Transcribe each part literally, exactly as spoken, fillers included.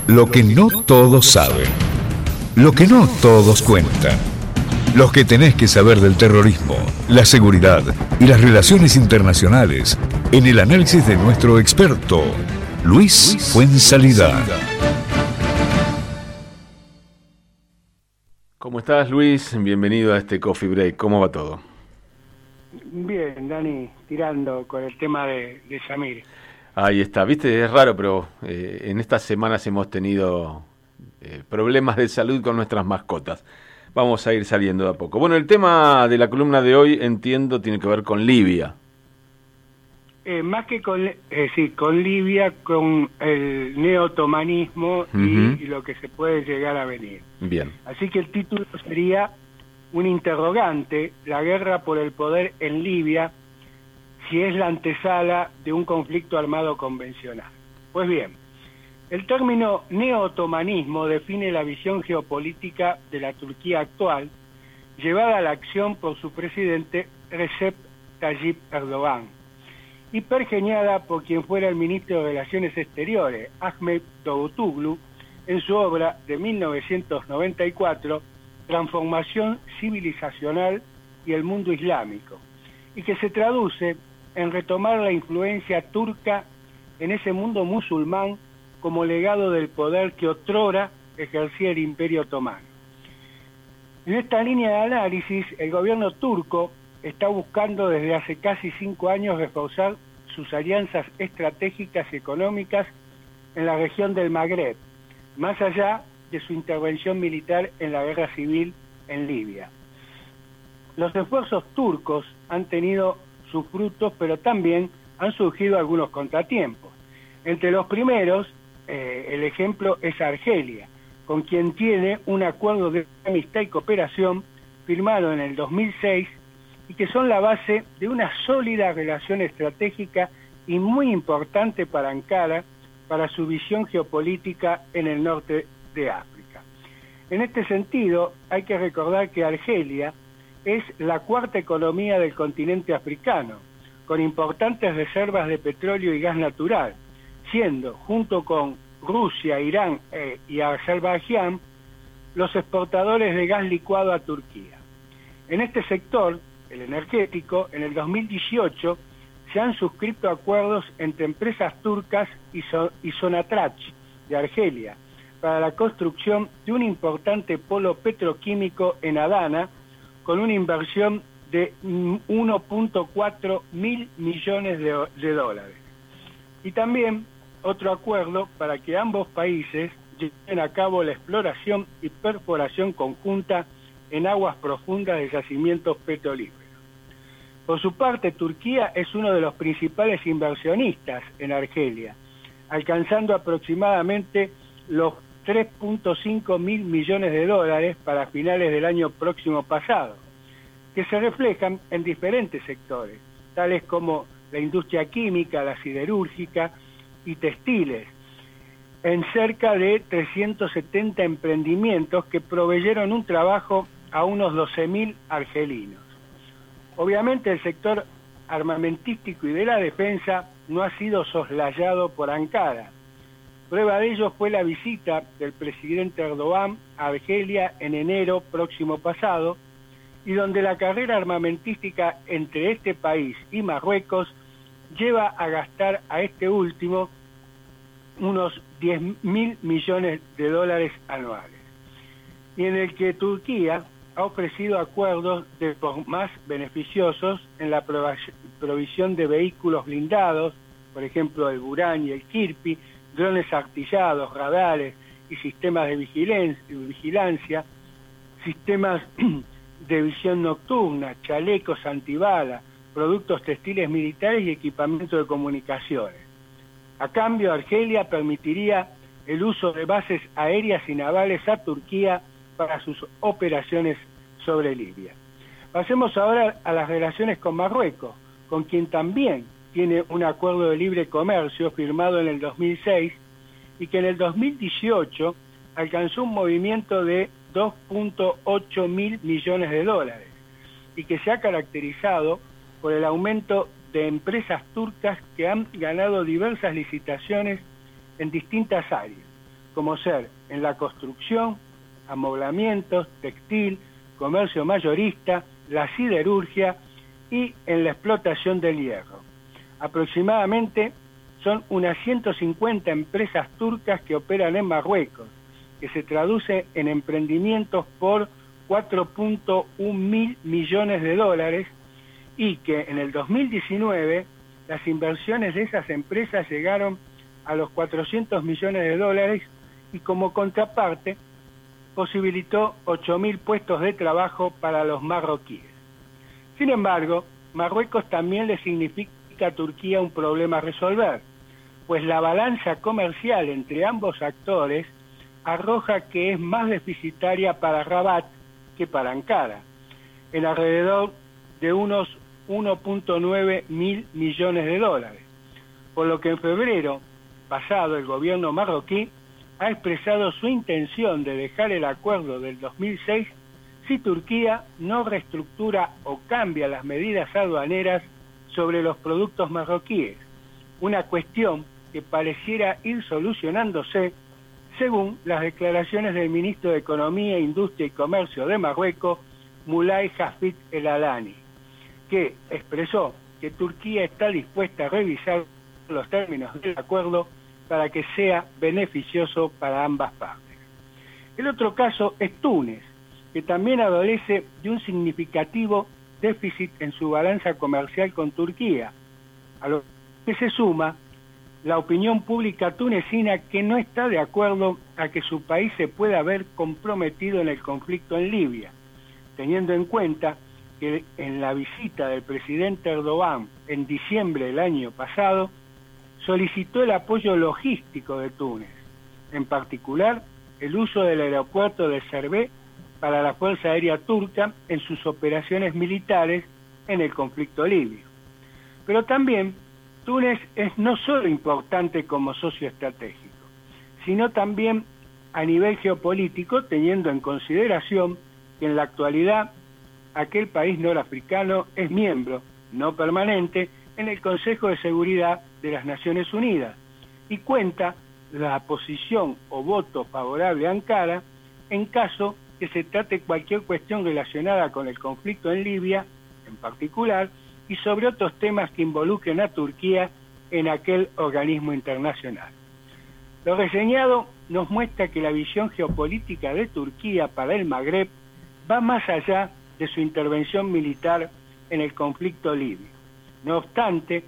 Lo que no todos saben. Lo que no todos cuentan. Lo que tenés que saber del terrorismo, la seguridad y las relaciones internacionales en el análisis de nuestro experto, Luis Fuenzalida. ¿Cómo estás, Luis? Bienvenido a este Coffee Break. ¿Cómo va todo? Bien, Dani, tirando con el tema de, de Yamil. Ahí está, viste, es raro, pero eh, en estas semanas hemos tenido eh, problemas de salud con nuestras mascotas. Vamos a ir saliendo de a poco. Bueno, el tema de la columna de hoy, entiendo, tiene que ver con Libia. Eh, más que con, eh, sí, con Libia, con el neotomanismo uh-huh. y, y lo que se puede llegar a venir. Bien. Así que el título sería un interrogante, la guerra por el poder en Libia, si es la antesala de un conflicto armado convencional. Pues bien, el término neotomanismo define la visión geopolítica de la Turquía actual, llevada a la acción por su presidente Recep Tayyip Erdogan, y pergeñada por quien fuera el ministro de Relaciones Exteriores, Ahmet Davutoglu, en su obra de mil novecientos noventa y cuatro, Transformación Civilizacional y el Mundo Islámico, y que se traduce en retomar la influencia turca en ese mundo musulmán como legado del poder que otrora ejercía el Imperio Otomano. En esta línea de análisis, el gobierno turco está buscando desde hace casi cinco años reforzar sus alianzas estratégicas y económicas en la región del Magreb, más allá de su intervención militar en la guerra civil en Libia. Los esfuerzos turcos han tenido sus frutos, pero también han surgido algunos contratiempos. Entre los primeros, eh, el ejemplo es Argelia, con quien tiene un acuerdo de amistad y cooperación firmado en el dos mil seis y que son la base de una sólida relación estratégica y muy importante para Ankara, para su visión geopolítica en el norte de África. En este sentido, hay que recordar que Argelia es la cuarta economía del continente africano, con importantes reservas de petróleo y gas natural, siendo, junto con Rusia, Irán eh, y Azerbaiyán, los exportadores de gas licuado a Turquía. En este sector, el energético, en el dos mil dieciocho se han suscrito acuerdos entre empresas turcas y, so y Sonatrach de Argelia para la construcción de un importante polo petroquímico en Adana, con una inversión de uno punto cuatro mil millones de, de dólares. Y también otro acuerdo para que ambos países lleven a cabo la exploración y perforación conjunta en aguas profundas de yacimientos petrolíferos. Por su parte, Turquía es uno de los principales inversionistas en Argelia, alcanzando aproximadamente los tres punto cinco mil millones de dólares para finales del año próximo pasado, que se reflejan en diferentes sectores, tales como la industria química, la siderúrgica y textiles, en cerca de trescientos setenta emprendimientos que proveyeron un trabajo a unos doce mil argelinos. Obviamente el sector armamentístico y de la defensa no ha sido soslayado por Ankara. Prueba de ello fue la visita del presidente Erdogan a Argelia en enero próximo pasado, y donde la carrera armamentística entre este país y Marruecos lleva a gastar a este último unos diez mil millones de dólares anuales, y en el que Turquía ha ofrecido acuerdos de por más beneficiosos en la provisión de vehículos blindados, por ejemplo el Buran y el Kirpi, drones artillados, radares y sistemas de vigilancia, sistemas de visión nocturna, chalecos antibala, productos textiles militares y equipamiento de comunicaciones. A cambio, Argelia permitiría el uso de bases aéreas y navales a Turquía para sus operaciones sobre Libia. Pasemos ahora a las relaciones con Marruecos, con quien también tiene un acuerdo de libre comercio firmado en el dos mil seis y que en el dos mil dieciocho alcanzó un movimiento de dos punto ocho mil millones de dólares y que se ha caracterizado por el aumento de empresas turcas que han ganado diversas licitaciones en distintas áreas, como ser en la construcción, amoblamientos, textil, comercio mayorista, la siderurgia y en la explotación del hierro. Aproximadamente son unas ciento cincuenta empresas turcas que operan en Marruecos, que se traduce en emprendimientos por cuatro punto uno mil millones de dólares y que en el dos mil diecinueve las inversiones de esas empresas llegaron a los cuatrocientos millones de dólares y como contraparte posibilitó ocho mil puestos de trabajo para los marroquíes. Sin embargo, Marruecos también le significa a Turquía un problema a resolver, pues la balanza comercial entre ambos actores arroja que es más deficitaria para Rabat que para Ankara, en alrededor de unos uno punto nueve mil millones de dólares, por lo que en febrero pasado el gobierno marroquí ha expresado su intención de dejar el acuerdo del dos mil seis si Turquía no reestructura o cambia las medidas aduaneras sobre los productos marroquíes, una cuestión que pareciera ir solucionándose según las declaraciones del ministro de Economía, Industria y Comercio de Marruecos, Moulay Hafid El Alani, que expresó que Turquía está dispuesta a revisar los términos del acuerdo para que sea beneficioso para ambas partes. El otro caso es Túnez, que también adolece de un significativo déficit en su balanza comercial con Turquía, a lo que se suma la opinión pública tunecina que no está de acuerdo a que su país se pueda ver comprometido en el conflicto en Libia, teniendo en cuenta que en la visita del presidente Erdogan en diciembre del año pasado solicitó el apoyo logístico de Túnez, en particular el uso del aeropuerto de Serbé para la Fuerza Aérea Turca en sus operaciones militares en el conflicto libio. Pero también Túnez es no solo importante como socio estratégico, sino también a nivel geopolítico, teniendo en consideración que en la actualidad aquel país norafricano es miembro, no permanente, en el Consejo de Seguridad de las Naciones Unidas y cuenta la posición o voto favorable a Ankara en caso que se trate cualquier cuestión relacionada con el conflicto en Libia, en particular, y sobre otros temas que involucren a Turquía en aquel organismo internacional. Lo reseñado nos muestra que la visión geopolítica de Turquía para el Magreb va más allá de su intervención militar en el conflicto libio. No obstante,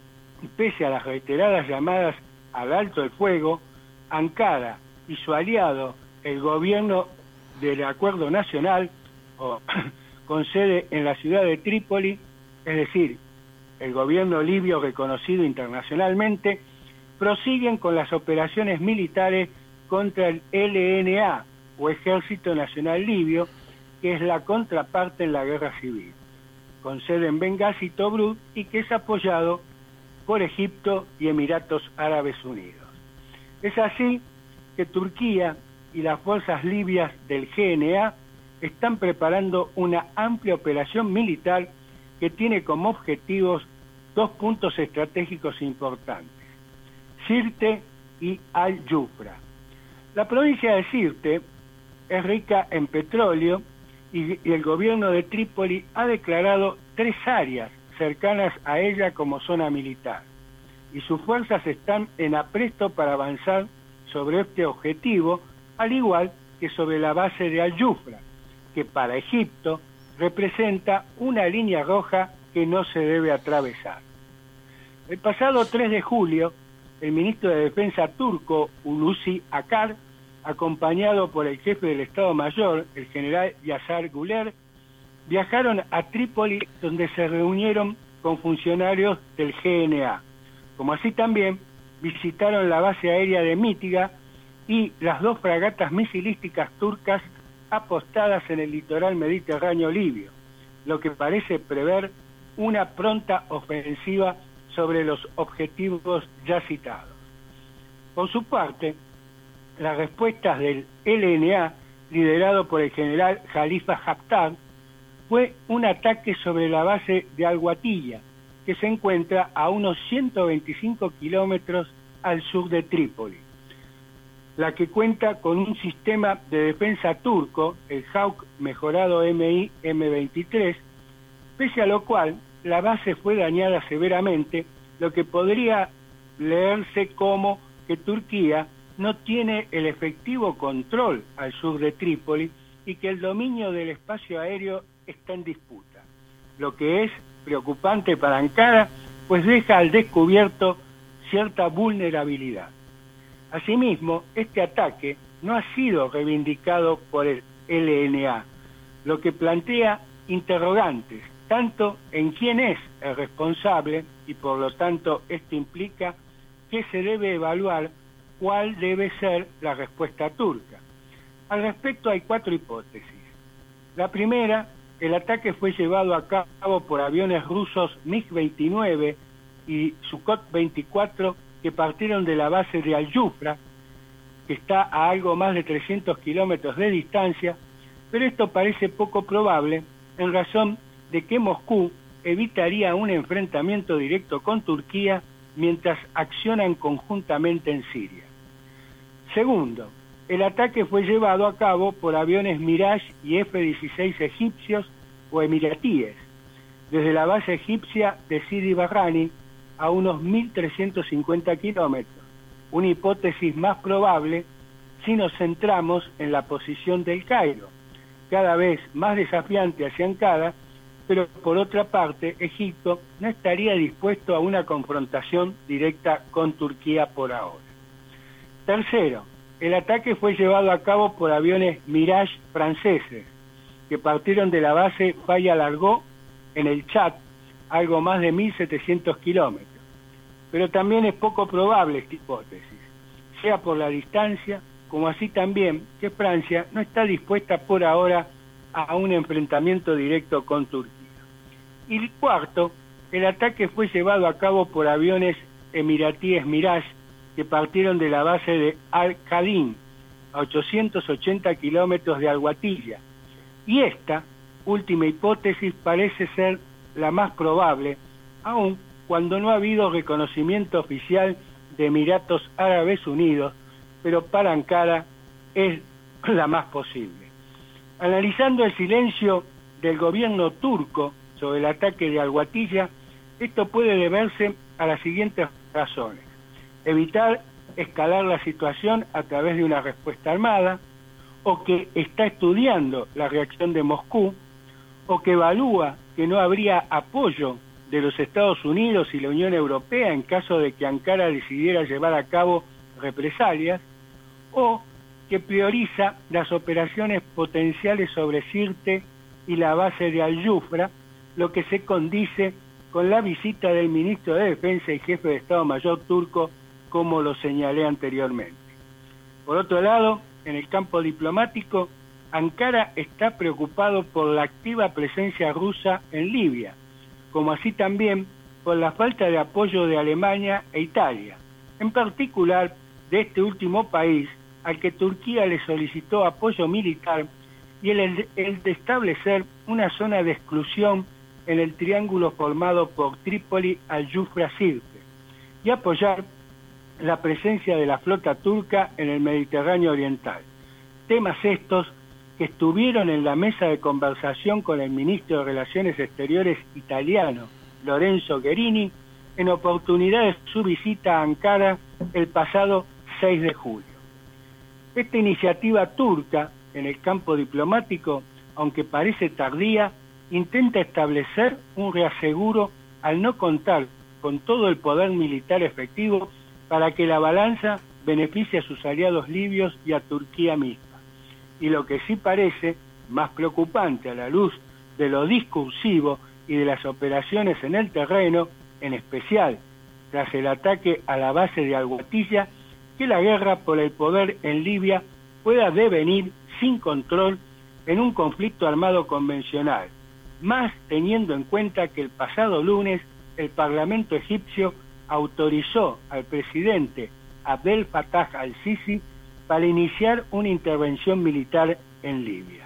pese a las reiteradas llamadas al alto el fuego, Ankara y su aliado, el gobierno del Acuerdo Nacional, o, con sede en la ciudad de Trípoli, es decir, el gobierno libio reconocido internacionalmente, prosiguen con las operaciones militares contra el L N A, o Ejército Nacional Libio, que es la contraparte en la guerra civil, con sede en Benghazi y Tobruk, y que es apoyado por Egipto y Emiratos Árabes Unidos. Es así que Turquía y las fuerzas libias del G N A están preparando una amplia operación militar que tiene como objetivos dos puntos estratégicos importantes, Sirte y Al-Jufra. La provincia de Sirte es rica en petróleo y, y el gobierno de Trípoli ha declarado tres áreas cercanas a ella como zona militar, y sus fuerzas están en apresto para avanzar sobre este objetivo, al igual que sobre la base de Al-Jufra, que para Egipto representa una línea roja que no se debe atravesar. El pasado tres de julio, el ministro de Defensa turco, Hulusi Akar, acompañado por el jefe del Estado Mayor, el general Yasar Güler, viajaron a Trípoli, donde se reunieron con funcionarios del G N A, como así también visitaron la base aérea de Mítiga y las dos fragatas misilísticas turcas apostadas en el litoral mediterráneo libio, lo que parece prever una pronta ofensiva sobre los objetivos ya citados. Por su parte, las respuestas del L N A, liderado por el general Khalifa Haftar, fue un ataque sobre la base de Al-Watiyah, que se encuentra a unos ciento veinticinco kilómetros al sur de Trípoli. la que cuenta con un sistema de defensa turco, el Hawk mejorado M I M veintitrés, pese a lo cual la base fue dañada severamente, lo que podría leerse como que Turquía no tiene el efectivo control al sur de Trípoli y que el dominio del espacio aéreo está en disputa, lo que es preocupante para Ankara, pues deja al descubierto cierta vulnerabilidad. Asimismo, este ataque no ha sido reivindicado por el L N A, lo que plantea interrogantes, tanto en quién es el responsable, y por lo tanto esto implica que se debe evaluar cuál debe ser la respuesta turca. Al respecto hay cuatro hipótesis. La primera, el ataque fue llevado a cabo por aviones rusos mig veintinueve y Sukhot veinticuatro que partieron de la base de Al-Jufra, que está a algo más de trescientos kilómetros de distancia, pero esto parece poco probable en razón de que Moscú evitaría un enfrentamiento directo con Turquía mientras accionan conjuntamente en Siria. Segundo, el ataque fue llevado a cabo por aviones Mirage y F dieciséis egipcios o emiratíes, desde la base egipcia de Sidi Barrani a unos mil trescientos cincuenta kilómetros, una hipótesis más probable si nos centramos en la posición del Cairo, cada vez más desafiante hacia Ankara, pero por otra parte Egipto no estaría dispuesto a una confrontación directa con Turquía por ahora. Tercero, el ataque fue llevado a cabo por aviones Mirage franceses, que partieron de la base Faya-Largeau en el Chad, algo más de mil setecientos kilómetros. Pero también es poco probable esta hipótesis, sea por la distancia, como así también que Francia no está dispuesta por ahora a un enfrentamiento directo con Turquía. Y cuarto, el ataque fue llevado a cabo por aviones emiratíes Mirage que partieron de la base de Al-Qadin, a ochocientos ochenta kilómetros de Al-Waqtiyya. Y esta última hipótesis parece ser la más probable, aun cuando no ha habido reconocimiento oficial de Emiratos Árabes Unidos, pero para Ankara es la más posible. Analizando el silencio del gobierno turco sobre el ataque de Al-Waqtiyya, esto puede deberse a las siguientes razones: evitar escalar la situación a través de una respuesta armada, o que está estudiando la reacción de Moscú, o que evalúa que no habría apoyo de los Estados Unidos y la Unión Europea en caso de que Ankara decidiera llevar a cabo represalias, o que prioriza las operaciones potenciales sobre Sirte y la base de Al-Jufra, lo que se condice con la visita del ministro de Defensa y jefe de Estado Mayor turco, como lo señalé anteriormente. Por otro lado, en el campo diplomático, Ankara está preocupado por la activa presencia rusa en Libia, como así también por la falta de apoyo de Alemania e Italia, en particular de este último país, al que Turquía le solicitó apoyo militar, y el, el de establecer una zona de exclusión en el triángulo formado por Trípoli, Al-Jufra, Sirte, y apoyar la presencia de la flota turca en el Mediterráneo Oriental. Temas estos que estuvieron en la mesa de conversación con el ministro de Relaciones Exteriores italiano, Lorenzo Guerini, en oportunidad de su visita a Ankara el pasado seis de julio. Esta iniciativa turca en el campo diplomático, aunque parece tardía, intenta establecer un reaseguro al no contar con todo el poder militar efectivo para que la balanza beneficie a sus aliados libios y a Turquía misma. Y lo que sí parece más preocupante a la luz de lo discursivo y de las operaciones en el terreno, en especial tras el ataque a la base de Al-Waqtiyya, que la guerra por el poder en Libia pueda devenir sin control en un conflicto armado convencional, más teniendo en cuenta que el pasado lunes el Parlamento egipcio autorizó al presidente Abdel Fattah al-Sisi para iniciar una intervención militar en Libia.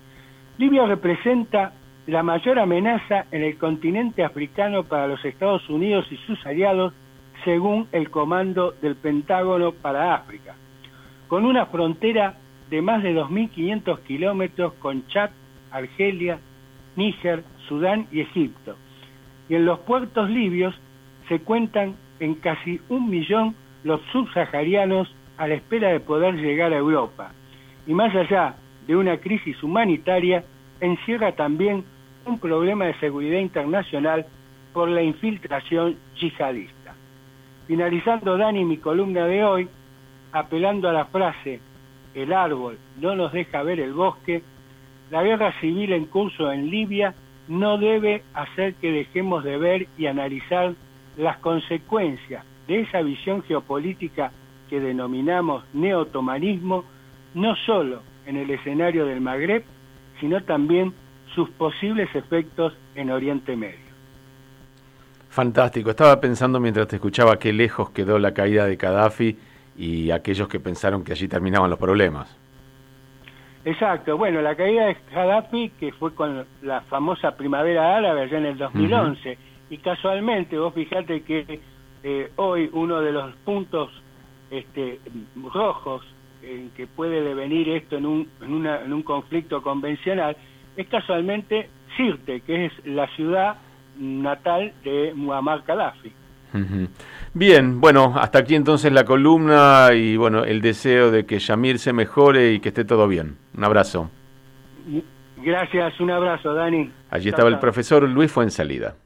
Libia representa la mayor amenaza en el continente africano para los Estados Unidos y sus aliados, según el Comando del Pentágono para África, con una frontera de más de dos mil quinientos kilómetros con Chad, Argelia, Níger, Sudán y Egipto. Y en los puertos libios se cuentan en casi un millón los subsaharianos a la espera de poder llegar a Europa. Y más allá de una crisis humanitaria, encierra también un problema de seguridad internacional por la infiltración yihadista. Finalizando, Dani, mi columna de hoy, apelando a la frase "el árbol no nos deja ver el bosque", la guerra civil en curso en Libia no debe hacer que dejemos de ver y analizar las consecuencias de esa visión geopolítica que denominamos neotomanismo, no solo en el escenario del Magreb, sino también sus posibles efectos en Oriente Medio. Fantástico. Estaba pensando mientras te escuchaba qué lejos quedó la caída de Gaddafi y aquellos que pensaron que allí terminaban los problemas. Exacto. Bueno, la caída de Gaddafi, que fue con la famosa primavera árabe allá en el dos mil once, uh-huh. Y casualmente vos fijate que eh, hoy uno de los puntos este, rojos en que puede devenir esto en un, en, una, en un conflicto convencional es casualmente Sirte, que es la ciudad natal de Muammar Gaddafi. Uh-huh. Bien, bueno, hasta aquí entonces la columna y bueno, el deseo de que Yamir se mejore y que esté todo bien. Un abrazo. Gracias, un abrazo, Dani. Allí estaba el profesor Luis Fuensalida.